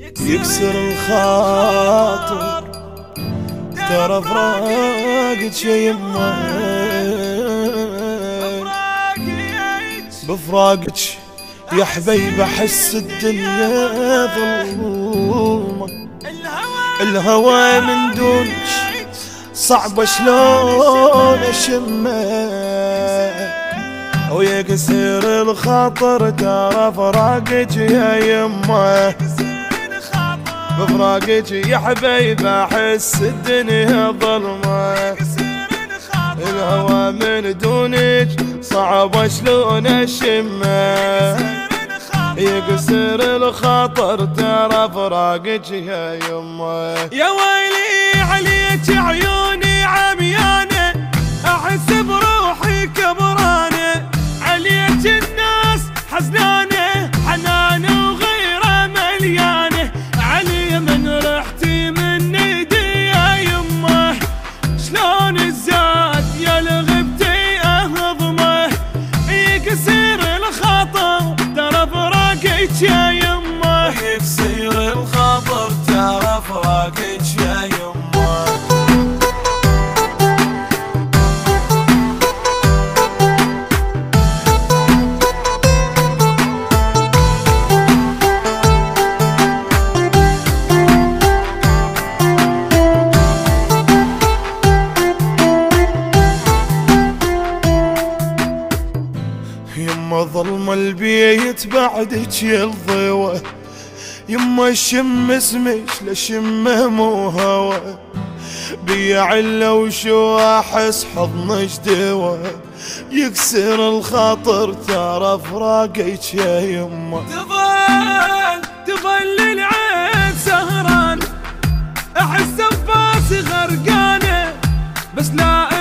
يكسر الخاطر ترى فراقك يا يمه، بفراقك يا حبيب احس الدنيا ظلمة، الهوى من دونك صعب شلون اشمه، ويكسر الخاطر ترى فراقك يا يمه، بفراقك يا حبيب احس الدنيا ظلمة، الهوى من دونك صعب شلون اشمه، يكسر الخاطر ترى فراقك يا يمه. يا ويلي عليك عيوني عميانه، احس بروحي كبرانه، عليك الناس حزنانه، حنانه وغيره مليانه، علي من رحتي من ايدي يا يمه، شلون الزاد يا الغبتي اهضمه، يكسر الخاطر ترى فراقك يا يمه، يكسر الخاطر ترى فراقك يا يمه. يما ظلم البيت بعدك يا الضوى، يما شم اسمك لشمه مو هوى، بيا عله وشو احس حضنك دوا، يكسر الخاطر ترى فراقك يا يما. تظل العين سهران، احس انفاسي غرقانه، بس لا